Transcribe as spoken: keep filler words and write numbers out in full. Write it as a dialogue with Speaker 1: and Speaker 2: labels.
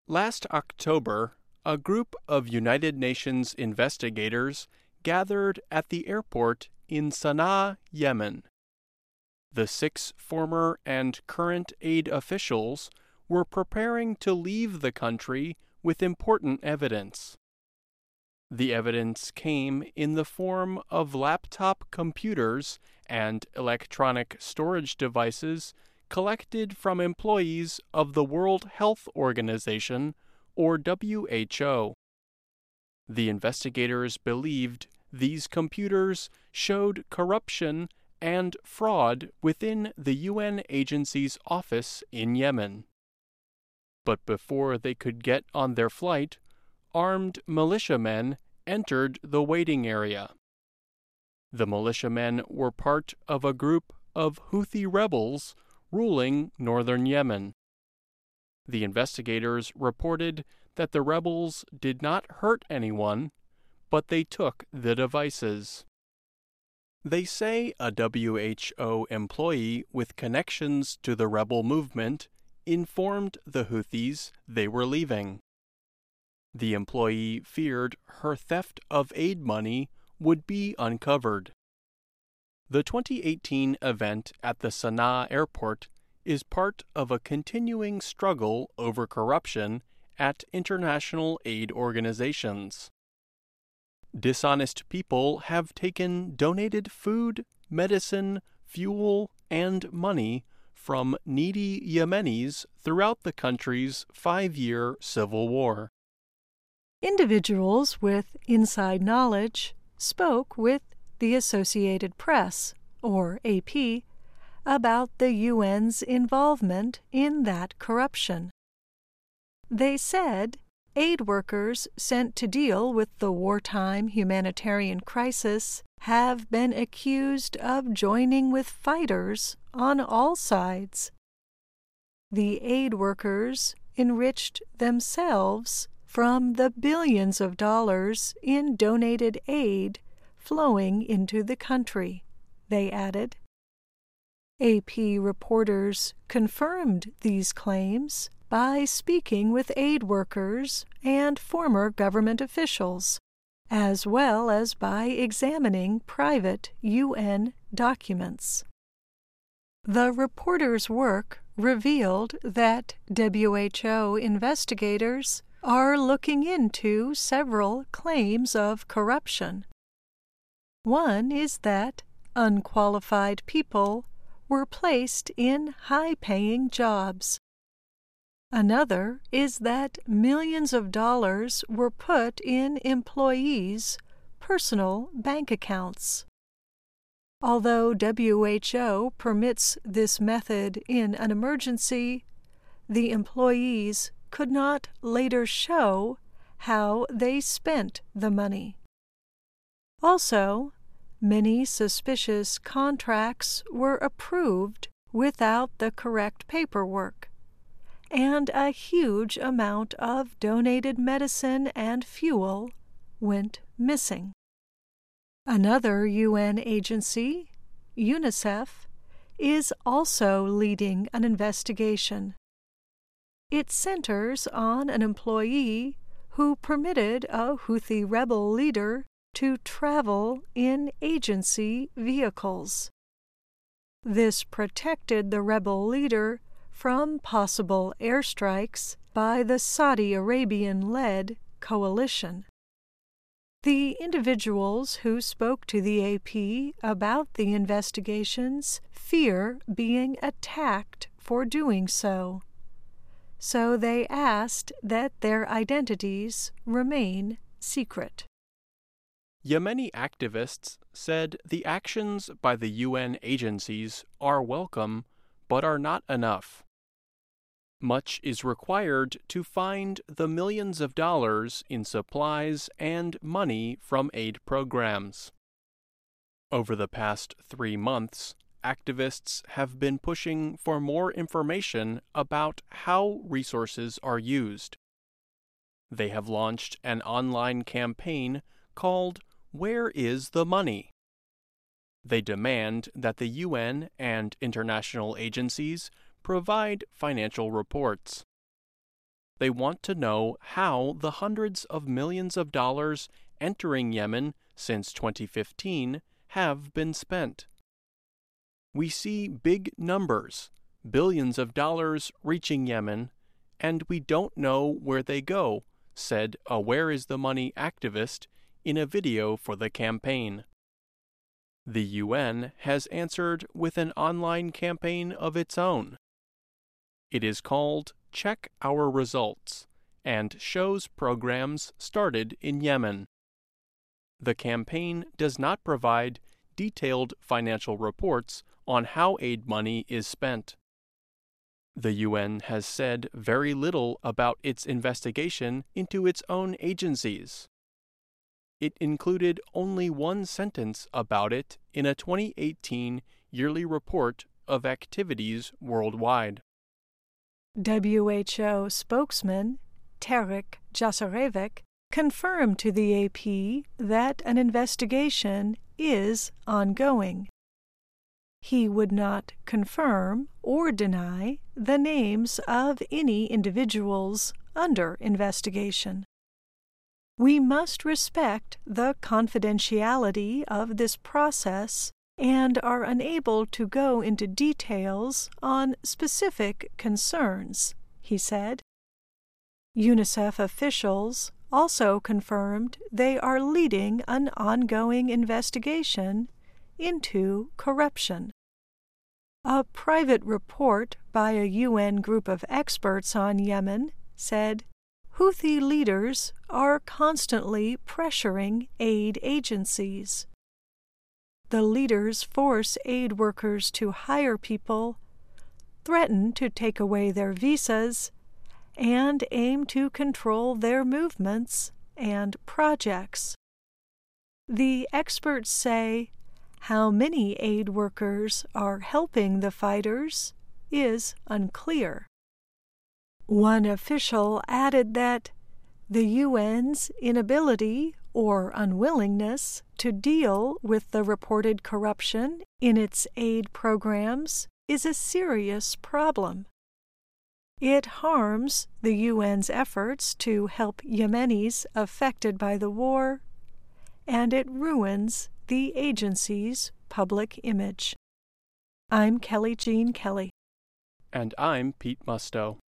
Speaker 1: Last October, a group of United Nations investigators gathered at the airport in Sana'a, Yemen. The six former and current aid officials were preparing to leave the country with important evidence. The evidence came in the form of laptop computers and electronic storage devices collected from employees of the World Health Organization, or W H O. The investigators believed these computers showed corruption and fraud within the U N agency's office in Yemen. But before they could get on their flight, armed militiamen entered the waiting area. The militiamen were part of a group of Houthi rebels ruling northern Yemen. The investigators reported that the rebels did not hurt anyone, but they took the devices. They say a W H O employee with connections to the rebel movement informed the Houthis they were leaving. The employee feared her theft of aid money would be uncovered. The twenty eighteen event at the Sana'a airport is part of a continuing struggle over corruption at international aid organizations. Dishonest people have taken donated food, medicine, fuel, and money from needy Yemenis throughout the country's five-year civil war.
Speaker 2: Individuals with inside knowledge spoke with the Associated Press, or A P, about the U N's involvement in that corruption. They said aid workers sent to deal with the wartime humanitarian crisis have been accused of joining with fighters on all sides. The aid workers enriched themselves from the billions of dollars in donated aid flowing into the country, they added. A P reporters confirmed these claims by speaking with aid workers and former government officials, as well as by examining private U N documents. The reporters' work revealed that W H O investigators are looking into several claims of corruption. One is that unqualified people were placed in high-paying jobs. Another is that millions of dollars were put in employees' personal bank accounts. Although W H O permits this method in an emergency, the employees could not later show how they spent the money. Also, many suspicious contracts were approved without the correct paperwork, and a huge amount of donated medicine and fuel went missing. Another U N agency, UNICEF, is also leading an investigation. It centers on an employee who permitted a Houthi rebel leader to travel in agency vehicles. This protected the rebel leader from possible airstrikes by the Saudi Arabian-led coalition. The individuals who spoke to the A P about the investigations fear being attacked for doing so, so they asked that their identities remain secret.
Speaker 1: Yemeni activists said the actions by the U N agencies are welcome but are not enough. Much is required to find the millions of dollars in supplies and money from aid programs. Over the past three months, activists have been pushing for more information about how resources are used. They have launched an online campaign called Where is the Money? They demand that the U N and international agencies provide financial reports. They want to know how the hundreds of millions of dollars entering Yemen since twenty fifteen have been spent. We see big numbers, billions of dollars reaching Yemen, and we don't know where they go, said a Where is the Money activist in a video for the campaign. The U N has answered with an online campaign of its own. It is called Check Our Results and shows programs started in Yemen. The campaign does not provide detailed financial reports on how aid money is spent. The U N has said very little about its investigation into its own agencies. It included only one sentence about it in a twenty eighteen yearly report of activities worldwide.
Speaker 2: W H O spokesman Tarek Jasarevic confirmed to the A P that an investigation is ongoing. He would not confirm or deny the names of any individuals under investigation. We must respect the confidentiality of this process and are unable to go into details on specific concerns, he said. UNICEF officials also confirmed they are leading an ongoing investigation into corruption. A private report by a U N group of experts on Yemen said Houthi leaders are constantly pressuring aid agencies. The leaders force aid workers to hire people, threaten to take away their visas, and aim to control their movements and projects. The experts say how many aid workers are helping the fighters is unclear. One official added that the U N's inability or unwillingness to deal with the reported corruption in its aid programs is a serious problem. It harms the U N's efforts to help Yemenis affected by the war, and it ruins the agency's public image. I'm Kelly Jean Kelly.
Speaker 1: And I'm Pete Musto.